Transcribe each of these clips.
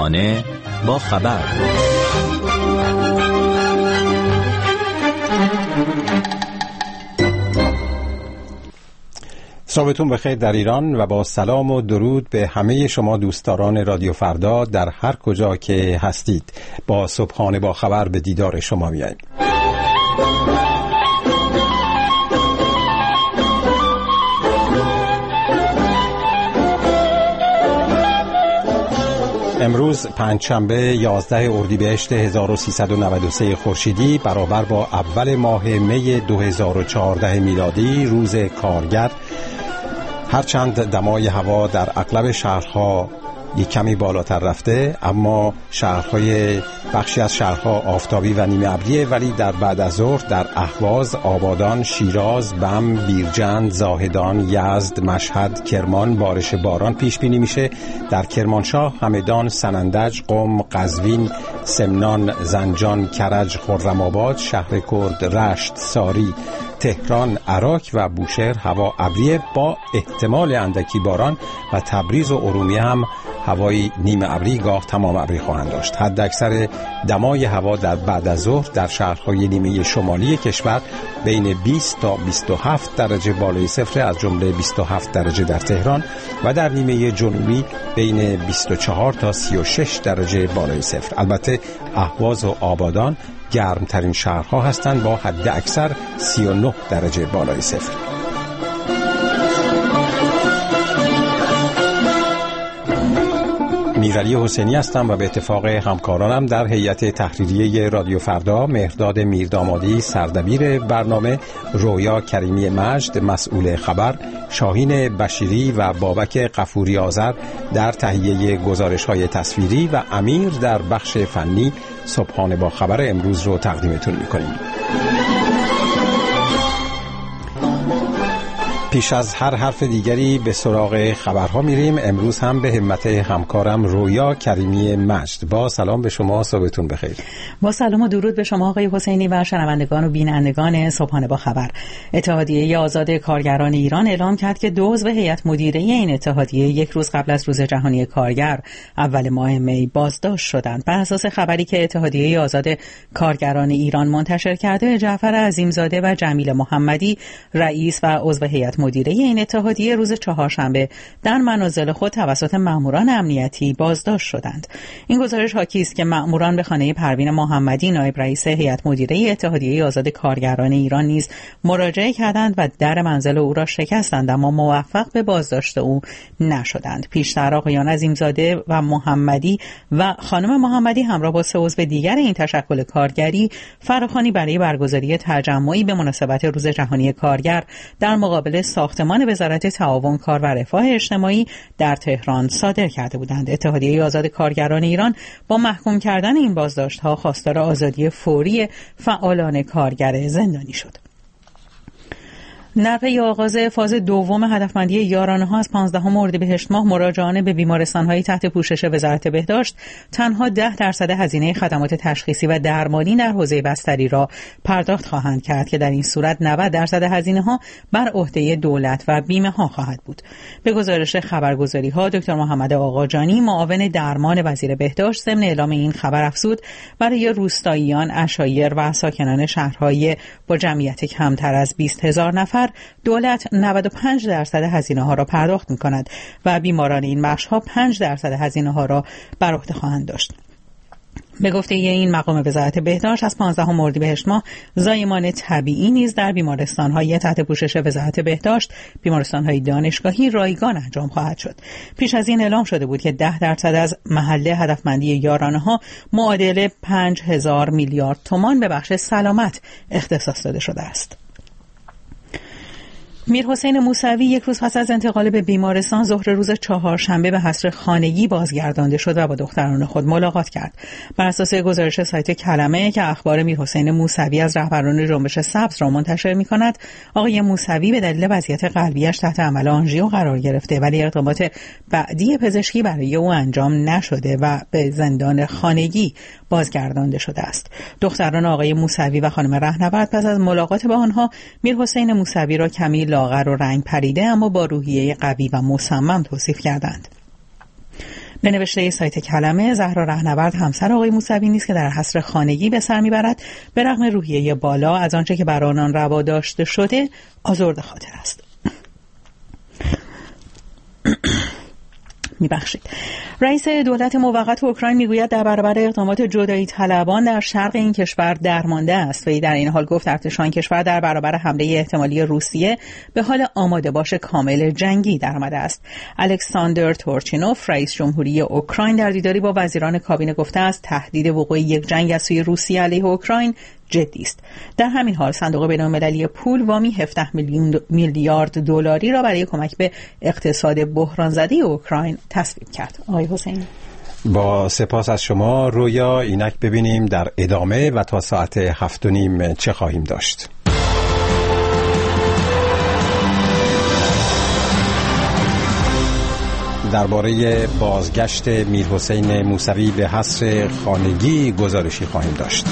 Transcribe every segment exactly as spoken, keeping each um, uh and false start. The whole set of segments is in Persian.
صبحانه با خبر. صبحتون بخیر در ایران و با سلام و درود به همه شما دوستداران رادیو فردا در هر کجا که هستید. با صبحانه با خبر به دیدار شما میاییم. امروز پنجشنبه یازده اردیبهشت هزار و سیصد و نود و سه خورشیدی برابر با اول ماه می دو هزار و چهارده میلادی روز کارگر، هرچند دمای هوا در اغلب شهرها یک کمی بالاتر رفته، اما شهرهای بخشی از شهرها آفتابی و نیمه ابریه، ولی در بعد از ظهر در اهواز، آبادان، شیراز، بم، بیرجند، زاهدان، یزد، مشهد، کرمان بارش باران پیش بینی میشه. در کرمانشاه، همدان، سنندج، قم، قزوین، سمنان، زنجان، کرج، خرم‌آباد، شهرکرد، رشت، ساری، تهران، عراق و بوشهر هوا ابریه با احتمال اندکی باران و تبریز و ارومیه هم هوای نیمه ابری گاه تمام ابری خواهند داشت. حد اکثر دمای هوا در بعد از ظهر در شهرهای نیمه شمالی کشور بین بیست تا بیست و هفت درجه بالای صفر، از جمله بیست و هفت درجه در تهران، و در نیمه جنوبی بین بیست و چهار تا سی و شش درجه بالای صفر. البته اهواز و آبادان گرمترین شهرها هستند با حد اکثر سی و نه درجه بالای صفر. میرعلی حسینی هستم و به اتفاق همکارانم در هیئت تحریریه رادیو فردا مهرداد میردامادی سردبیر برنامه، رویا کریمی مجد مسئول خبر، شاهین بشیری و بابک غفوری آذر در تهیه گزارش‌های تصویری و امیر در بخش فنی صبحانه با خبر امروز رو تقدیمتون می‌کنیم. پیش از هر حرف دیگری به سراغ خبرها میریم. امروز هم به همت همکارم رویا کریمی مجد. با سلام به شما، صبحتون بخیر. با سلام و درود به شما آقای حسینی و شنوندگان و بینندگان صبحانه با خبر. اتحادیه آزاد کارگران ایران اعلام کرد که دو عضو هیئت مدیره این اتحادیه یک روز قبل از روز جهانی کارگر اول ماه می بازداشت شدند. بر اساس خبری که اتحادیه آزاد کارگران ایران منتشر کرده، جعفر عظیمزاده و جمیل محمدی رئیس و عضو هیئت مدیره این اتحادیه روز چهارشنبه در منازل خود توسط مأموران امنیتی بازداشت شدند. این گزارش حاکی است که مأموران به خانه پروین محمدی نایب رئیس هیئت مدیره اتحادیه آزاد کارگران ایران نیز مراجعه کردند و در منزل او را شکستند، اما موفق به بازداشت او نشدند. پیشتر آقایان عظیمزاده و محمدی و خانم محمدی همراه با سه عضو دیگر این تشکل کارگری فراخوانی برای برگزاری تجمعی به مناسبت روز جهانی کارگر در مقابل ساختمان وزارت تعاون کار و رفاه اجتماعی در تهران صادر کرده بودند. اتحادیه آزاد کارگران ایران با محکوم کردن این بازداشت‌ها خواستار آزادی فوری فعالان کارگر زندانی شد. در پی آغاز فاز دوم هدفمندی یارانه‌ها از پانزدهم اردیبهشت ماه، مراجعان به بیمارستان‌های تحت پوشش وزارت بهداشت تنها ده درصد هزینه خدمات تشخیصی و درمانی در حوزه بستری را پرداخت خواهند کرد که در این صورت نود درصد هزینه‌ها بر عهده دولت و بیمه‌ها خواهد بود. به گزارش خبرگزاری‌ها، دکتر محمد آقاجانی معاون درمان وزیر بهداشت ضمن اعلام این خبر افزود برای روستاییان، عشایر و ساکنان شهرهای با جمعیت کمتر از بیست هزار نفر دولت نود و پنج درصد هزینه ها را پرداخت می کند و بیماران این بخش ها پنج درصد هزینه ها را بر عهده خواهند داشت. به گفته این مقام وزارت بهداشت، از پانزدهم اردیبهشت ماه زایمان طبیعی نیز در بیمارستان‌های تحت پوشش وزارت بهداشت، بیمارستان‌های دانشگاهی رایگان انجام خواهد شد. پیش از این اعلام شده بود که ده درصد از محله هدفمندی یارانه‌ها معادل پنج هزار میلیارد تومان به بخش سلامت اختصاص داده شده است. میرحسین موسوی یک روز پس از انتقال به بیمارستان ظهر روز چهارشنبه به حصر خانگی بازگردانده شد و با دختران خود ملاقات کرد. بر اساس گزارش سایت کلمه که اخبار میرحسین موسوی از رهبران جنبش سبز را منتشر می‌کند، آقای موسوی به دلیل وضعیت قلبیش تحت عمل آنژیو قرار گرفته، ولی اقدامات بعدی پزشکی برای او انجام نشده و به زندان خانگی بازگردانده شده است. دختران آقای موسوی و خانم رهنورد پس از ملاقات با آنها میرحسین موسوی را کمی لاغر و رنگ پریده اما با روحیه قوی و مصمم توصیف کردند. به نوشته سایت کلمه، زهرا رهنورد همسر آقای موسوی نیست که در حصر خانگی به سر میبرد. به رغم روحیه بالا از آنچه که بر آنان روا داشته شده آزرده خاطر است. میبخشید. رئیس دولت موقت اوکراین میگوید در برابر اقدامات جدایی طلبان در شرق این کشور درمانده است. وی در این حال گفت ارتش آن کشور در برابر حمله احتمالی روسیه به حال آماده باش کامل جنگی درآمده است. الکساندر تورچینوف رئیس جمهوری اوکراین در دیداری با وزیران کابینه گفته است تهدید وقوع یک جنگ از سوی روسیه علیه اوکراین جدی است. در همین حال صندوق بین‌المللی پول وامی هفده میلیون میلیارد دلاری را برای کمک به اقتصاد بحران زده اوکراین تصویب کرد. آقای حسینی، با سپاس از شما. رویا اینک ببینیم در ادامه و تا ساعت هفت و نیم چه خواهیم داشت. درباره بازگشت میرحسین موسوی به حصر خانگی گزارشی خواهیم داشت.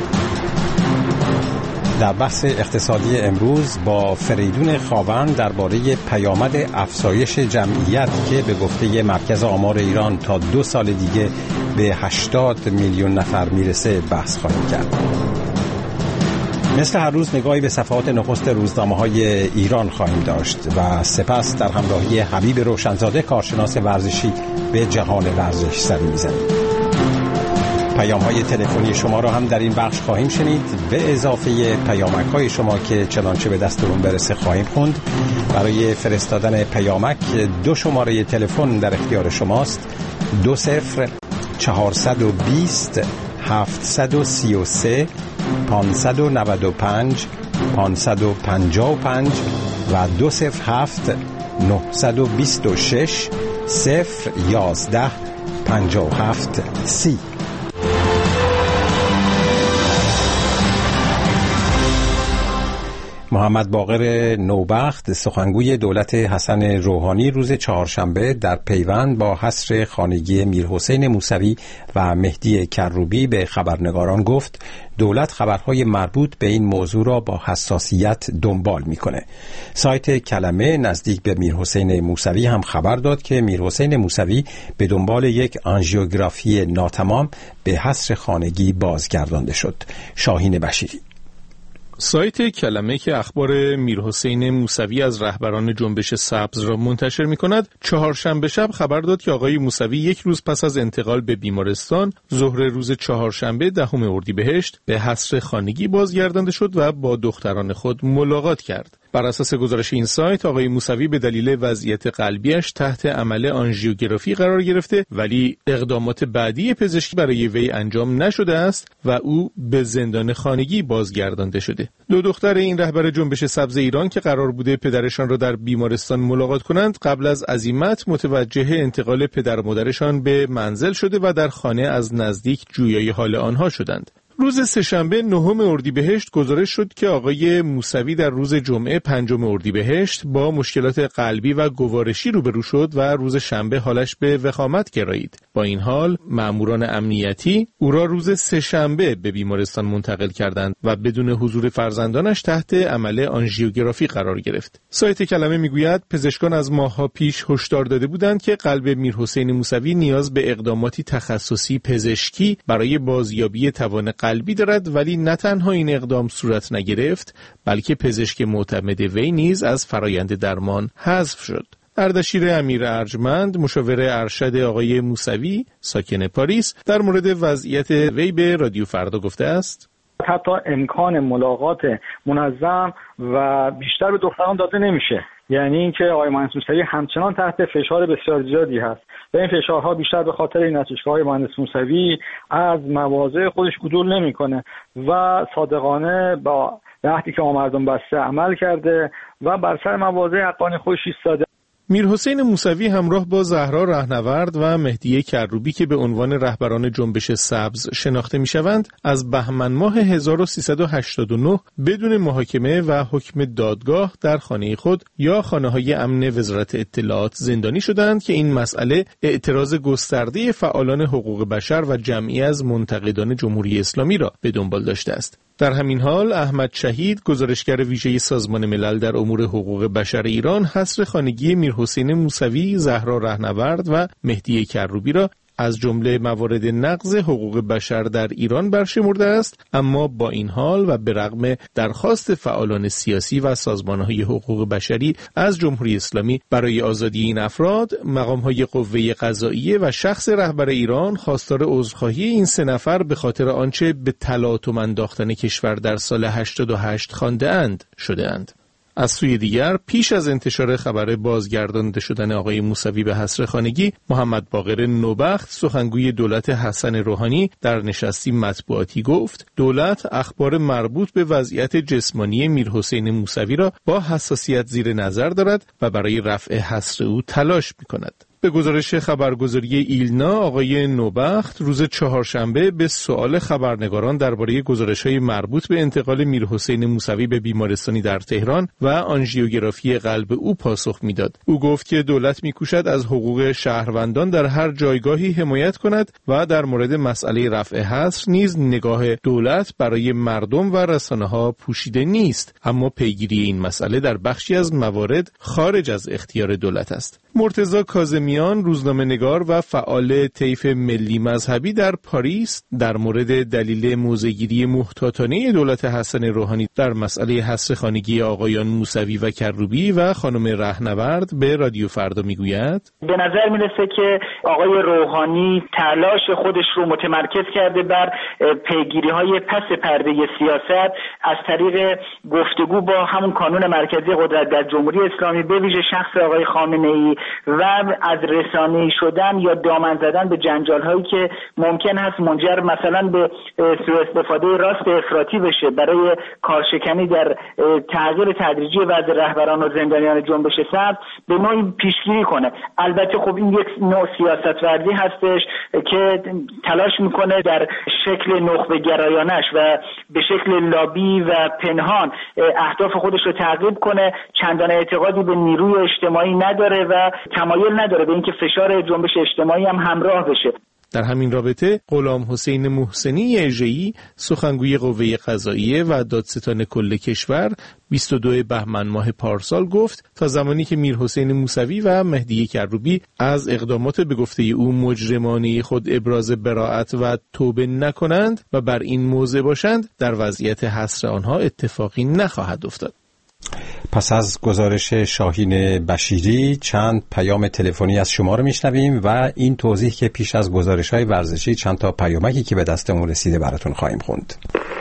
در بحث اقتصادی امروز با فریدون خاوند درباره پیامد افزایش جمعیت که به گفته مرکز آمار ایران تا دو سال دیگه به هشتاد میلیون نفر میرسه بحث خواهیم کرد. مثل هر روز نگاهی به صفحات نخست روزنامه‌های ایران خواهیم داشت و سپس در همراهی حبیب روشنزاده کارشناس ورزشی به جهان ورزش سری می‌زنیم. پیام‌های تلفنی شما را هم در این بخش خواهیم شنید، به اضافه پیامک‌های شما که چنانچه به دستمون برسه خواهیم خوند. برای فرستادن پیامک دو شماره تلفن در اختیار شماست: دو صفر چهارصد و بیست هفتصد و سی و سه پانصد و نود و پنج پانصد و پنجاه و پنج و دو صفر هفت نهصد و بیست و شش صفر یازده پنجاه و هفت سی. محمد باقر نوبخت سخنگوی دولت حسن روحانی روز چهارشنبه در پیوند با حصر خانگی میرحسین موسوی و مهدی کروبی به خبرنگاران گفت دولت خبرهای مربوط به این موضوع را با حساسیت دنبال میکنه. سایت کلمه نزدیک به میرحسین موسوی هم خبر داد که میرحسین موسوی به دنبال یک آنژیوگرافی ناتمام به حصر خانگی بازگردانده شد. شاهین بشیری. سایت کلمه که اخبار میرحسین موسوی از رهبران جنبش سبز را منتشر می‌کند، چهارشنبه شب خبر داد که آقای موسوی یک روز پس از انتقال به بیمارستان ظهر روز چهارشنبه دهم اردیبهشت به حصر خانگی بازگردانده شد و با دختران خود ملاقات کرد. بر اساس گزارش این سایت آقای موسوی به دلیل وضعیت قلبیش تحت عمل آنژیوگرافی قرار گرفته ولی اقدامات بعدی پزشکی برای وی انجام نشده است و او به زندان خانگی بازگردانده شده. دو دختر این رهبر جنبش سبز ایران که قرار بوده پدرشان را در بیمارستان ملاقات کنند قبل از عزیمت متوجه انتقال پدر و مادرشان به منزل شده و در خانه از نزدیک جویای حال آنها شدند. روز سه‌شنبه نهم اردیبهشت گزارش شد که آقای موسوی در روز جمعه پنجم اردیبهشت با مشکلات قلبی و گوارشی روبرو شد و روز شنبه حالش به وخامت گرایید. با این حال مأموران امنیتی او را روز سه‌شنبه به بیمارستان منتقل کردند و بدون حضور فرزندانش تحت عمل آنژیوگرافی قرار گرفت. سایت کلمه میگوید پزشکان از ماه‌ها پیش هشدار داده بودند که قلب میرحسین موسوی نیاز به اقداماتی تخصصی پزشکی برای بازیابی توان قلبی دارد، ولی نه تنها این اقدام صورت نگرفت بلکه پزشک معتمد وی نیز از فرایند درمان حذف شد. اردشیر امیر ارجمند مشاور ارشد آقای موسوی ساکن پاریس در مورد وضعیت وی به رادیو فردا گفته است: حتی امکان ملاقات منظم و بیشتر به دختران داده نمیشه، یعنی اینکه آقای مهندس موسوی همچنان تحت فشار بسیار زیادی هست و این فشارها بیشتر به خاطر این است که آقای مهندس موسوی از مواضع خودش عدول نمیکنه و صادقانه با عهدی که با مردم بسته عمل کرده و بر سر مواضع حقانی خودش ایستاده. میرحسین موسوی همراه با زهرا رهنورد و مهدی کروبی که به عنوان رهبران جنبش سبز شناخته میشوند از بهمن ماه هزار و سیصد و هشتاد و نه بدون محاکمه و حکم دادگاه در خانه خود یا خانه‌های امن وزارت اطلاعات زندانی شدند که این مسئله اعتراض گسترده فعالان حقوق بشر و جمعی از منتقدان جمهوری اسلامی را به دنبال داشته است. در همین حال احمد شهید، گزارشگر ویژه سازمان ملل در امور حقوق بشر ایران، حصر خانگی میرحسین موسوی، زهرا رهنورد و مهدی کروبی را از جمله موارد نقض حقوق بشر در ایران برشمرده است، اما با این حال و به رغم درخواست فعالان سیاسی و سازمان‌های حقوق بشری از جمهوری اسلامی برای آزادی این افراد، مقام‌های قوه قضاییه و شخص رهبر ایران خواستار عذرخواهی این سه نفر به خاطر آنچه به تلاطم انداختن کشور در سال هشتاد و هشت خوانده‌اند شده‌اند. از سوی دیگر، پیش از انتشار خبر بازگردانده شدن آقای موسوی به حصر خانگی، محمد باقر نوبخت، سخنگوی دولت حسن روحانی، در نشستی مطبوعاتی گفت دولت اخبار مربوط به وضعیت جسمانی میرحسین موسوی را با حساسیت زیر نظر دارد و برای رفع حصر او تلاش می‌کند. به گزارش خبرگزاری ایلنا، آقای نوبخت روز چهارشنبه به سؤال خبرنگاران درباره گزارش‌های مربوط به انتقال میرحسین موسوی به بیمارستانی در تهران و آنژیوگرافی قلب او پاسخ می‌داد. او گفت که دولت می‌کوشد از حقوق شهروندان در هر جایگاهی حمایت کند و در مورد مسئله رفع حصر نیز نگاه دولت برای مردم و رسانه‌ها پوشیده نیست، اما پیگیری این مسئله در بخشی از موارد خارج از اختیار دولت است. مرتضی کاظمیان، روزنامه‌نگار و فعال طیف ملی مذهبی در پاریس، در مورد دلیل موضع‌گیری محتاطانه دولت حسن روحانی در مسئله حصر خانگی آقایان موسوی و کروبی و خانم رهنورد به رادیو فردا میگوید: به نظر میرسه که آقای روحانی تلاش خودش رو متمرکز کرده بر پیگیری‌های پس پرده سیاست از طریق گفتگو با همون کانون مرکزی قدرت در جمهوری اسلامی، به ویژه شخص آقای خامنه‌ای، و از رسانه‌ای شدن یا دامن زدن به جنجال‌هایی که ممکن هست منجر مثلا به سوء استفاده راست افراطی بشه برای کارشکنی در تغییر تدریجی وضع رهبران و زندانیان جنبش سبز، به نوعی پیشگیری کنه. البته خب این یک نوع سیاست‌ورزی هستش که تلاش میکنه در شکل نخبه گرایانش و به شکل لابی و پنهان اهداف خودش رو تعقیب کنه. چندان اعتقادی به نیروی اجتماعی نداره و تمایل نداره به اینکه فشار جنبش اجتماعی هم همراه بشه. در همین رابطه غلام حسین محسنی اژه‌ای، سخنگوی قوه قضاییه و دادستان کل کشور، بیست و دوم بهمن ماه پارسال گفت تا زمانی که میرحسین موسوی و مهدی کروبی از اقدامات به گفته او مجرمانه خود ابراز براءت و توبه نکنند و بر این موضع باشند، در وضعیت حصر آنها اتفاقی نخواهد افتاد. پس از گزارش شاهین بشیری چند پیام تلفنی از شما رو میشنویم و این توضیح که پیش از گزارش‌های ورزشی چند تا پیامکی که به دستمون رسیده براتون خواهیم خوند.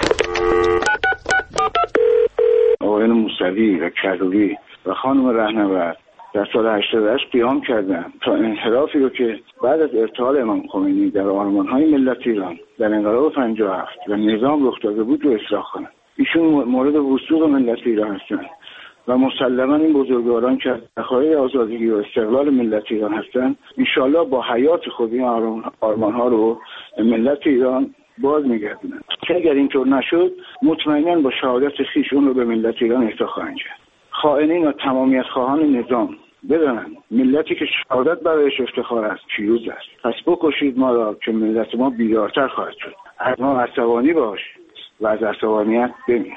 آقایان موسوی و کروبی و خانم رهنورد در سال هشتاد و هشت قیام کردن تا انحرافی رو که بعد از ارتحال امام خمینی در آرمان‌های ملت ایران در انقلاب پنجاه و هفت و نظام رخ داده بود رو اصلاح کنن. ایشون مورد وثوق ملت ایران هستن و مسلما این بزرگواران که دخایل آزادی و استقلال ملت ایران هستن انشالله با حیات خود این آرمان‌ها رو ملت ایران باز میگردونن که اگر اینطور نشد مطمئنا با شهادت خویش اون رو به ملت ایران اهدا خواهند کرد. خائنین و تمامیت خواهان نظام بدانن ملتی که شهادت برایش افتخار است پیروز است. پس بکشید ما را که ملت ما بیدارتر خواهد شد. از ما عصبانی باش و از عصبانیت بمیر.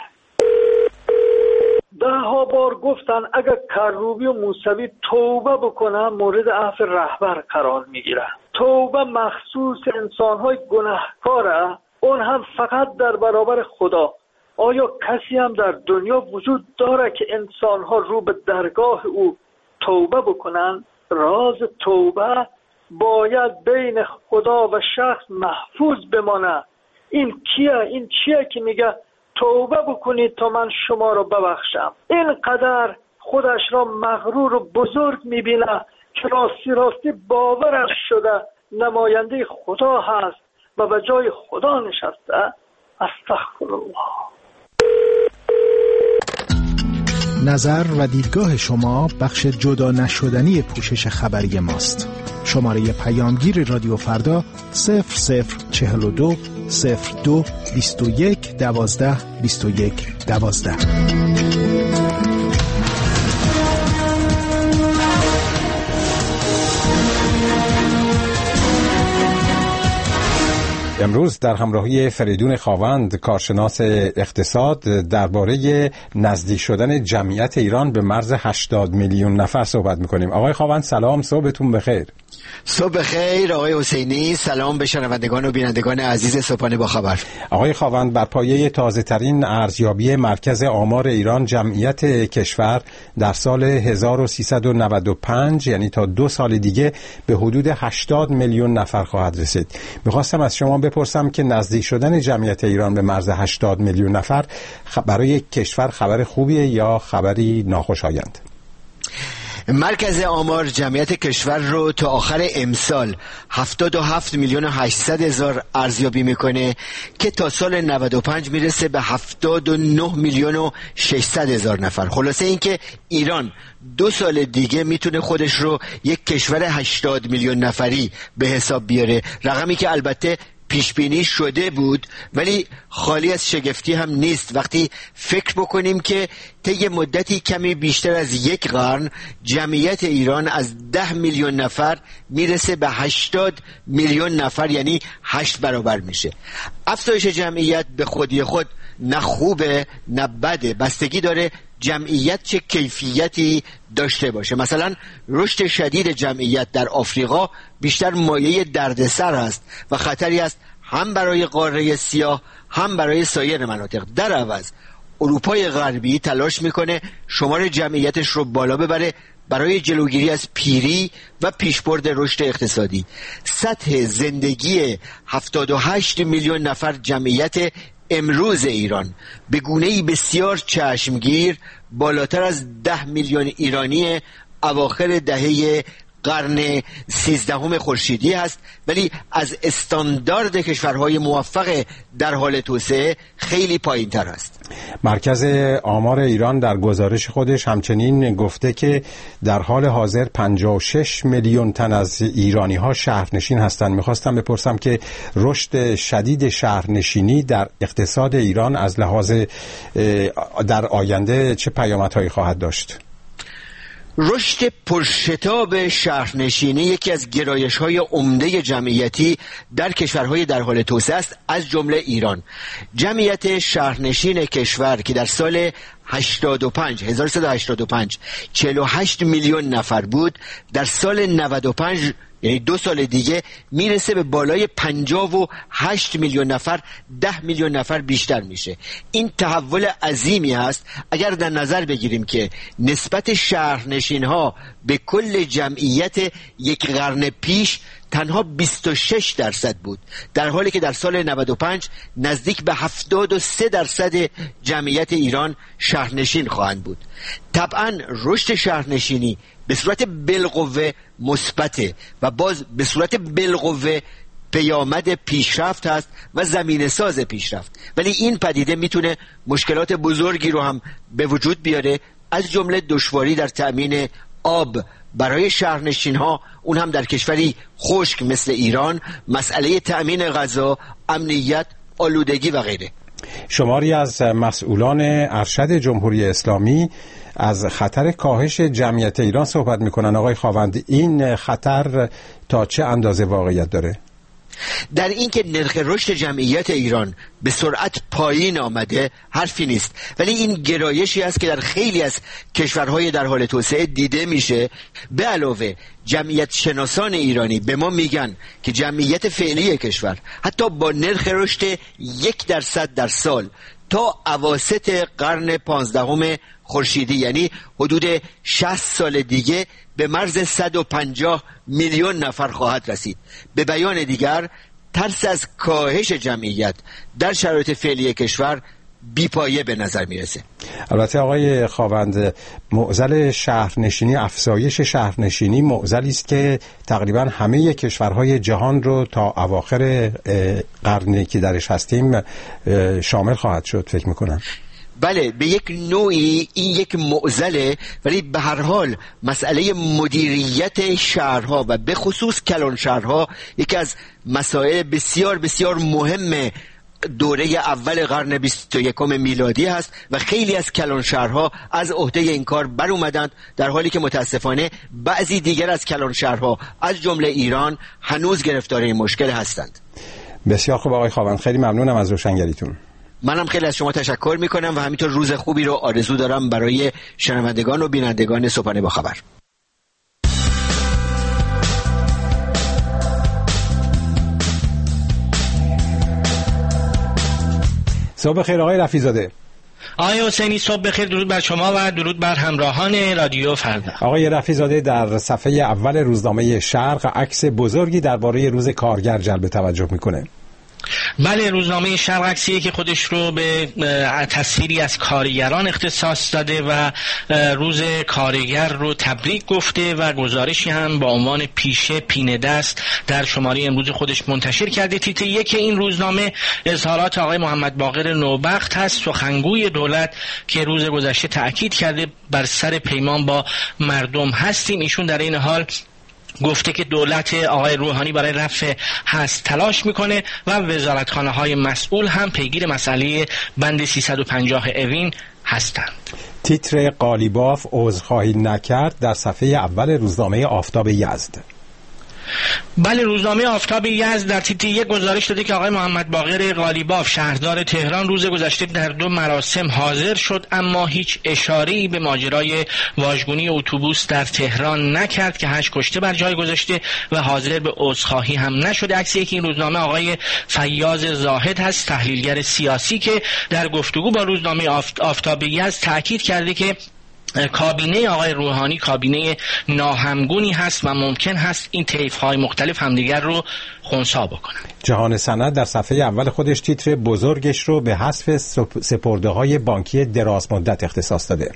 ده ها بار گفتن اگر کروبی و موسوی توبه بکنن مورد عفو رهبر قرار میگیرن. توبه مخصوص انسان‌های گناهکاره، اون هم فقط در برابر خدا. آیا کسی هم در دنیا وجود داره که انسان‌ها رو به درگاه او توبه بکنن؟ راز توبه باید بین خدا و شخص محفوظ بمانه. این کیه؟ این چیه که میگه توبه بکنید تا من شما رو ببخشم؟ اینقدر خودش را مغرور و بزرگ میبینه که راستی راستی باورش شده نماینده خدا هست و به جای خدا نشسته. استغفرالله. نظر و دیدگاه شما بخش جدا نشدنی پوشش خبری ماست. شماره پیامگیر رادیو فردا صفر صفر چهل و دو صفر دو بیست و یک دوازده بیست و یک دوازده. امروز در همراهی فریدون خاوند کارشناس اقتصاد درباره نزدیک شدن جمعیت ایران به مرز هشتاد میلیون نفر صحبت میکنیم. آقای خاوند سلام، صبحتون بخیر. صبح بخیر آقای حسینی، سلام به شنوندگان و بینندگان عزیز صبحانه با خبر. آقای خاوند، بر پایه تازه ترین ارزیابی مرکز آمار ایران جمعیت کشور در سال هزار و سیصد و نود و پنج یعنی تا دو سال دیگه به حدود هشتاد میلیون نفر خواهد رسید. میخواستم از شما بپرسم که نزدیک شدن جمعیت ایران به مرز هشتاد میلیون نفر برای کشور خبر خوبیه یا خبری ناخوشایند؟ مرکز آمار جمعیت کشور رو تا آخر امسال هفتاد و هفت میلیون و هشتصد هزار ارزیابی میکنه که تا سال نود و پنج میرسه به هفتاد و نه میلیون و ششصد هزار نفر. خلاصه اینکه ایران دو سال دیگه میتونه خودش رو یک کشور هشتاد میلیون نفری به حساب بیاره، رقمی که البته پیش بینی شده بود ولی خالی از شگفتی هم نیست وقتی فکر بکنیم که طی مدتی کمی بیشتر از یک قرن جمعیت ایران از ده میلیون نفر میرسه به هشتاد میلیون نفر، یعنی هشت برابر میشه. افزایش جمعیت به خودی خود نه خوبه نه بده، بستگی داره جمعیت چه کیفیتی داشته باشه. مثلا رشد شدید جمعیت در آفریقا بیشتر مایه دردسر است و خطری است هم برای قاره سیاه هم برای سایر مناطق. در عوض اروپای غربی تلاش میکنه شمار جمعیتش رو بالا ببره برای جلوگیری از پیری و پیشبرد رشد اقتصادی. سطح زندگی هفتاد و هشت میلیون نفر جمعیت امروز ایران به گونه‌ای بسیار چشمگیر بالاتر از ده میلیون ایرانی اواخر دهه قرن سیزدهم خورشیدی است، ولی از استاندارد کشورهای موفق در حال توسعه خیلی پایین تر است. مرکز آمار ایران در گزارش خودش همچنین گفته که در حال حاضر پنجاه و شش میلیون تن از ایرانی ها شهرنشین هستند. میخواستم بپرسم که رشد شدید شهرنشینی در اقتصاد ایران از لحاظ در آینده چه پیامدهایی خواهد داشت؟ رشد پرشتاب شهرنشینی یکی از گرایش‌های عمده جمعیتی در کشورهای در حال توسعه است، از جمله ایران. جمعیت شهرنشین کشور که در سال هشتاد و پنج هزار و سیصد و هشتاد و پنج چهل و هشت میلیون نفر بود، در سال نود و پنج یعنی دو سال دیگه میرسه به بالای پنجاه و هشت میلیون نفر، ده میلیون نفر بیشتر میشه. این تحول عظیمی هست اگر در نظر بگیریم که نسبت شهرنشین ها به کل جمعیت یک قرن پیش تنها بیست و شش درصد بود، در حالی که در سال نود و پنج نزدیک به هفتاد و سه درصد جمعیت ایران شهرنشین خواهند بود. طبعا رشد شهرنشینی به صورت بالقوه مثبته و باز به صورت بالقوه پیامد پیشرفت هست و زمینه ساز پیشرفت، ولی این پدیده میتونه مشکلات بزرگی رو هم به وجود بیاره، از جمله دشواری در تأمین آب برای شهرنشین ها، اون هم در کشوری خشک مثل ایران، مسئله تأمین غذا، امنیت، آلودگی و غیره. شماری از مسئولان ارشد جمهوری اسلامی از خطر کاهش جمعیت ایران صحبت میکنن. آقای خاوند، این خطر تا چه اندازه واقعیت داره؟ در این که نرخ رشد جمعیت ایران به سرعت پایین آمده حرفی نیست، ولی این گرایشی است که در خیلی از کشورهای در حال توسعه دیده میشه. به علاوه جمعیت شناسان ایرانی به ما میگن که جمعیت فعلی کشور حتی با نرخ رشد یک درصد در سال تا اواسط قرن پانزدهم خورشیدی یعنی حدود شصت سال دیگه به مرز صد و پنجاه میلیون نفر خواهد رسید. به بیان دیگر ترس از کاهش جمعیت در شرایط فعلی کشور بیپایه به نظر میرسه. البته آقای خاوند، معضل شهرنشینی، افزایش شهرنشینی معضلی است که تقریبا همه کشورهای جهان رو تا اواخر قرنی که درش هستیم شامل خواهد شد فکر میکنم. بله، به یک نوعی این یک معضله، ولی به هر حال مسئله مدیریت شهرها و به خصوص کلان شهرها یکی از مسائل بسیار بسیار مهم دوره اول قرن بیست و یکم میلادی هست و خیلی از کلان شهرها از عهده این کار بر اومدند، در حالی که متاسفانه بعضی دیگر از کلان شهرها از جمله ایران هنوز گرفتار این مشکل هستند. بسیار خوب آقای خاوند، خیلی ممنونم از روشنگریتون. منم خیلی از شما تشکر میکنم و همینطور روز خوبی رو آرزو دارم برای شنوندگان و بینندگان صبحانه با خبر. صبح بخیر آقای رفیع‌زاده. آقای حسینی صبح بخیر، درود بر شما و درود بر همراهان رادیو فردا. آقای رفیع‌زاده، در صفحه اول روزنامه شرق عکس بزرگی درباره روز کارگر جلب توجه میکنه. بله، روزنامه شرق عکسیه که خودش رو به تصویری از کارگران اختصاص داده و روز کارگر رو تبریک گفته و گزارشی هم با عنوان پیشه پینه دست در شماره امروز خودش منتشر کرده. تیتر یک این روزنامه اظهارات آقای محمد باقر نوبخت هست، سخنگوی دولت که روز گذشته تأکید کرده بر سر پیمان با مردم هستیم. ایشون در این حال گفته که دولت آقای روحانی برای رفع هست تلاش میکنه و وزارتخانه های مسئول هم پیگیر مسئله بند سیصد و پنجاه اوین هستند. تیتر قالیباف عذرخواهی نکرد در صفحه اول روزنامه آفتاب یزد. بله، روزنامه آفتاب یزد در تیتر یک گزارش داده که آقای محمد باقر قالیباف شهردار تهران روز گذشته در دو مراسم حاضر شد اما هیچ اشاره‌ای به ماجرای واژگونی اتوبوس در تهران نکرد که هشت کشته بر جای گذاشته و حاضر به عذرخواهی هم نشده. عکسی که این روزنامه آقای فیاض زاهد هست، تحلیلگر سیاسی، که در گفتگو با روزنامه آفتاب یزد تأکید کرده که کابینه آقای روحانی کابینه ناهمگونی هست و ممکن هست این طیف‌های مختلف همدیگر رو خنثی بکنن. جهان سند در صفحه اول خودش تیتر بزرگش رو به حذف سپرده‌های بانکی دراز مدت اختصاص داده.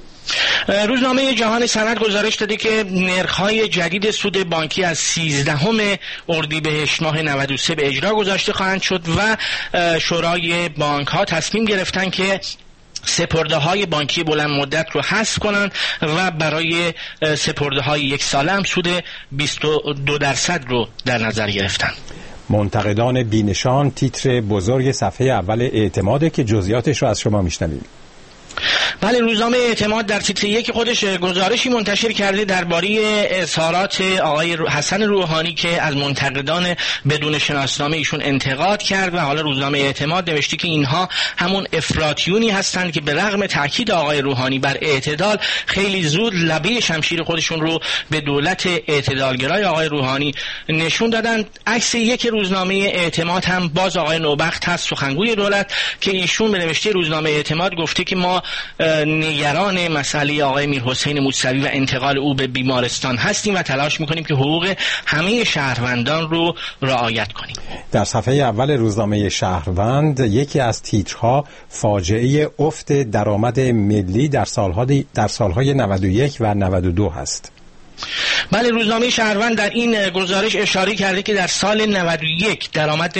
روزنامه جهان سند گزارش داده که نرخ‌های جدید سود بانکی از سیزدهم اردیبهشت ماه نود و سه به اجرا گذاشته خواهند شد و شورای بانک‌ها تصمیم گرفتن که سپرده های بانکی بلند مدت رو حذف کنند و برای سپرده های یک ساله هم سود بیست و دو درصد رو در نظر گرفتن. منتقدان بینشان تیتر بزرگ صفحه اول اعتماده که جزئیاتش رو از شما میشنویم. بله، روزنامه اعتماد در تیتر یک خودش گزارشی منتشر کرده درباره اظهارات آقای حسن روحانی که از منتقدان بدون شناسنامه ایشون انتقاد کرد و حالا روزنامه اعتماد نوشته که اینها همون افراطیونی هستند که به رغم تاکید آقای روحانی بر اعتدال خیلی زود لبه شمشیر خودشون رو به دولت اعتدالگرای آقای روحانی نشون دادن. عکس یک روزنامه اعتماد هم باز آقای نوبخت هست، سخنگوی دولت، که ایشون به نوشته روزنامه اعتماد گفته که ما نگران مسئله آقای میرحسین موسوی و انتقال او به بیمارستان هستیم و تلاش میکنیم که حقوق همه شهروندان رو رعایت کنیم. در صفحه اول روزنامه شهروند یکی از تیترها فاجعه افت درآمد ملی در سالهای در سالهای نود و یک و نود و دو هست. بله، روزنامه شهروند در این گزارش اشاره کرده که در سال نود و یک درآمد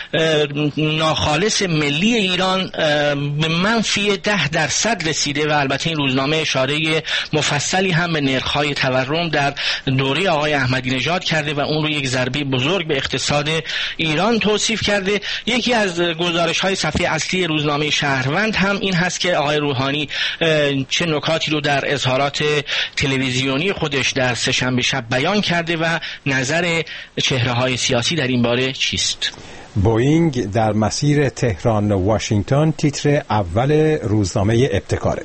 ناخالص ملی ایران به منفی ده درصد رسیده و البته این روزنامه اشاره مفصلی هم به نرخ‌های تورم در دوره آقای احمدی نژاد کرده و اون رو یک ضربه بزرگ به اقتصاد ایران توصیف کرده. یکی از گزارش‌های صفحه اصلی روزنامه شهروند هم این هست که آقای روحانی چه نکاتی رو در اظهارات تلویزیونی خودش در سه‌شنبه شب بیان کرده و نظر چهره‌های سیاسی در این باره چیست. بوئینگ در مسیر تهران واشنگتن تیتر اول روزنامه ابتکاره.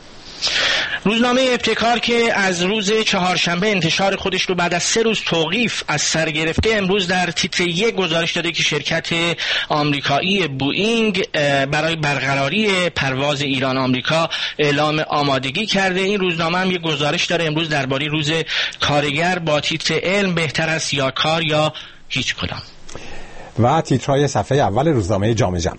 روزنامه ابتکار که از روز چهارشنبه انتشار خودش رو بعد از سه روز توقیف از سر گرفته، امروز در تیتر یک گزارش داده که شرکت آمریکایی بوئینگ برای برقراری پرواز ایران آمریکا اعلام آمادگی کرده. این روزنامه هم یک گزارش داره امروز درباره روز کارگر با تیتر علم بهتر است یا کار یا هیچ کدام. و تیترهای صفحه اول روزنامه جامعه جمع.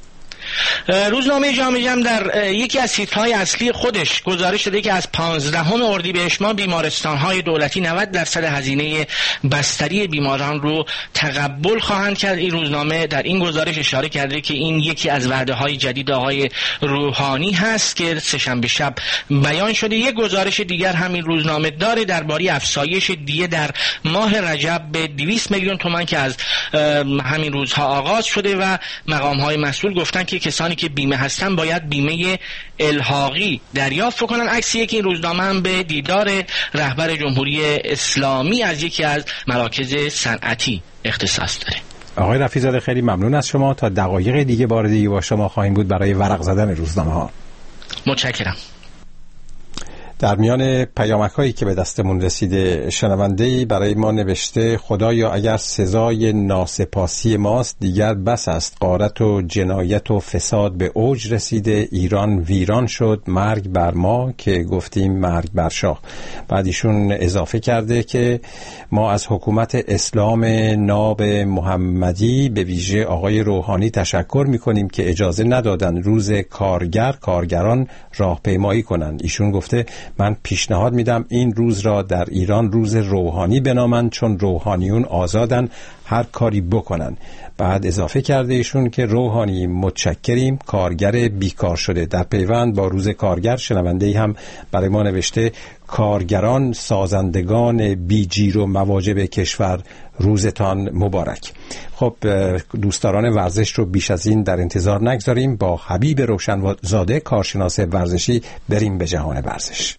روزنامه جامعه جمع در یکی از تیترهای اصلی خودش گزارش داده که از پانزدهم اردیبهشت ماه بیمارستان‌های دولتی نود درصد هزینه بستری بیماران رو تقبل خواهند کرد. این روزنامه در این گزارش اشاره کرده که این یکی از وعده‌های جدید آقای روحانی هست که سه‌شنبه شب بیان شده. یک گزارش دیگر همین روزنامه داره درباره افزایش دیه در ماه رجب به دویست میلیون تومان که از همین روزها آغاز شده و مقام‌های مسئول گفتن که کسانی که بیمه هستن باید بیمه الحاقی دریافت کنن. عکسی که این روزنامه هم به دیدار رهبر جمهوری اسلامی از یکی از مراکز صنعتی اختصاص داره. آقای رفیع‌زاده خیلی ممنون از شما. تا دقایق دیگه بار دیگه با شما خواهیم بود برای ورق زدن روزنامه ها. متشکرم. در میان پیامک هایی که به دستمون رسیده، شنونده‌ای برای ما نوشته خدایا اگر سزای ناسپاسی ماست دیگر بس است، غارت و جنایت و فساد به اوج رسیده، ایران ویران شد، مرگ بر ما که گفتیم مرگ بر شاه. بعد ایشون اضافه کرده که ما از حکومت اسلام ناب محمدی به ویژه آقای روحانی تشکر میکنیم که اجازه ندادن روز کارگر کارگران راهپیمایی کنند. ایشون گفته من پیشنهاد میدم این روز را در ایران روز روحانی بنامند، چون روحانیون آزادن هر کاری بکنن. بعد اضافه کرده ایشون که روحانی متشکریم، کارگر بیکار شده. در پیوند با روز کارگر شنونده‌ای هم برای ما نوشته کارگران سازندگان بیجیر و مواجب کشور روزتان مبارک. خب دوستداران ورزش رو بیش از این در انتظار نگذاریم، با حبیب روشنزاده کارشناس ورزشی بریم به جهان ورزش.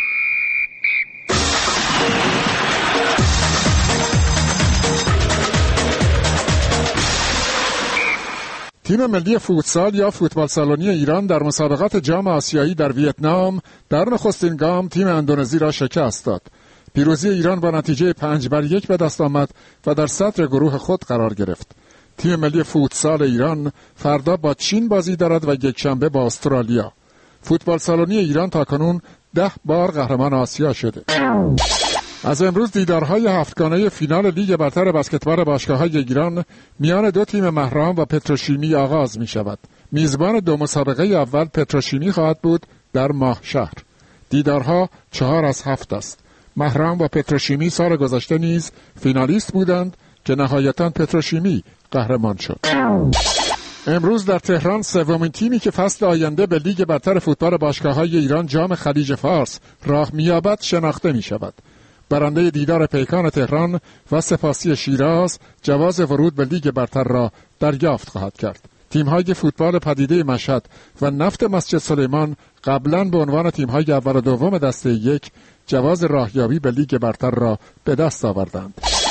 تیم ملی فوتسال یا فوتبال سالونی ایران در مسابقات جام آسیایی در ویتنام در نخستین گام تیم اندونزی را شکست داد. پیروزی ایران با نتیجه پنج بر یک به دست آمد و در صدر گروه خود قرار گرفت. تیم ملی فوتسال ایران فردا با چین بازی دارد و یکشنبه با استرالیا. فوتبال سالونی ایران تاکنون ده بار قهرمان آسیا شده. از امروز دیدارهای هفتگانه فینال لیگ برتر بسکتبال باشگاه‌های ایران میان دو تیم مهرام و پتروشیمی آغاز می شود. میزبان دو مسابقه اول پتروشیمی خواهد بود در ماهشهر. دیدارها چهار از هفت است. مهرام و پتروشیمی سال گذشته نیز فینالیست بودند که نهایتاً پتروشیمی قهرمان شد. امروز در تهران سومین تیمی که فصل آینده به لیگ برتر فوتبال باشگاه‌های ایران جام خلیج فارس راه می‌یابد شناخته می‌شود. برنده دیدار پیکان تهران و سپاسی شیراز جواز ورود به لیگ برتر را دریافت خواهد کرد. تیم‌های فوتبال پدیده مشهد و نفت مسجد سلیمان قبلاً به عنوان تیم‌های اول و دوم دسته یک جواز راهیابی به لیگ برتر را به دست آوردند.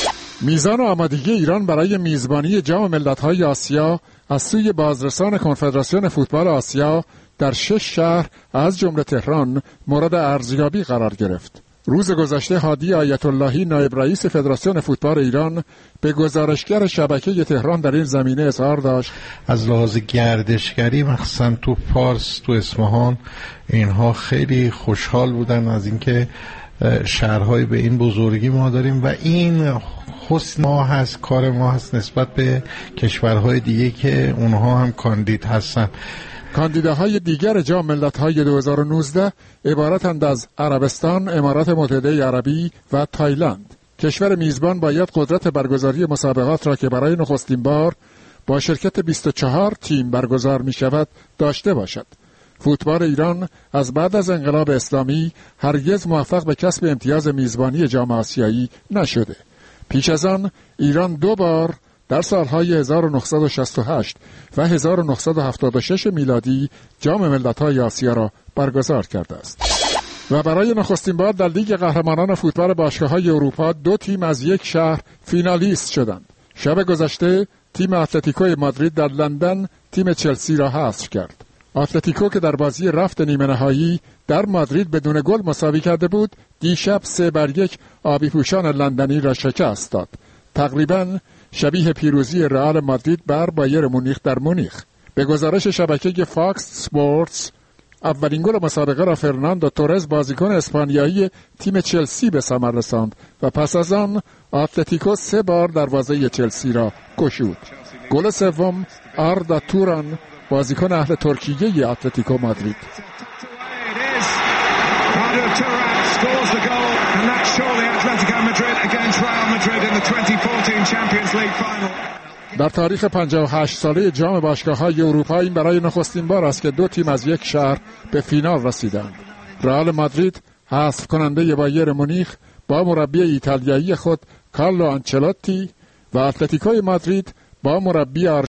میزان آمادگی ایران برای میزبانی جام ملت‌های آسیا از سوی بازرسان کنفدراسیون فوتبال آسیا در شش شهر از جمله تهران مورد ارزیابی قرار گرفت. روز گذشته هادی آیت اللهی نایب رئیس فدراسیون فوتبال ایران به گزارشگر شبکه تهران در این زمینه اظهار داشت از لحاظ گردشگری مخصوصا تو فارس تو اصفهان اینها خیلی خوشحال بودن از اینکه شهرهای به این بزرگی ما داریم و این حسن ما هست، کار ما هست نسبت به کشورهای دیگه که اونها هم کاندید هستن. کاندیداهای دیگر جام ملت‌های دو هزار و نوزده عبارتند از عربستان، امارات متحده عربی و تایلند. کشور میزبان باید قدرت برگزاری مسابقات را که برای نخستین بار با شرکت بیست و چهار تیم برگزار می شود داشته باشد. فوتبال ایران از بعد از انقلاب اسلامی هرگز موفق به کسب امتیاز میزبانی جام آسیایی نشده. پیش از آن ایران دو بار در سالهای هزار و نهصد و شصت و هشت و هزار و نهصد و هفتاد و شش میلادی جام ملت‌های آسیا را برگزار کرده است. و برای نخستین بار در لیگ قهرمانان فوتبال باشگاه‌های اروپا دو تیم از یک شهر فینالیست شدند. شب گذشته تیم اتلتیکو مادرید در لندن تیم چلسی را حذف کرد. اتلتیکو که در بازی رفت نیمه نهایی در مادرید بدون گل مساوی کرده بود، دیشب سه بر یک آبی پوشان لندنی را شکست داد. تقریباً شبیه پیروزی رئال مادرید بر بایر مونیخ در مونیخ. به گزارش شبکه فاکس سپورتس اولین گل مسابقه را فرناندو تورز بازیکن اسپانیایی تیم چلسی به ثمر رساند و پس از آن اتلتیکو سه بار دروازه چلسی را گشود. گل سوم آردا توران بازیکن اهل ترکیه اتلتیکو مادرید. در تاریخ پنجاه و هشت ساله جام باشگاه‌های اروپا این برای نخستین بار است که دو تیم از یک شهر به فینال رسیدند. رئال مادرید حذف کننده بایر مونیخ با مربی ایتالیایی خود کارلو آنچلوتی و اتلتیکو مادرید با مربی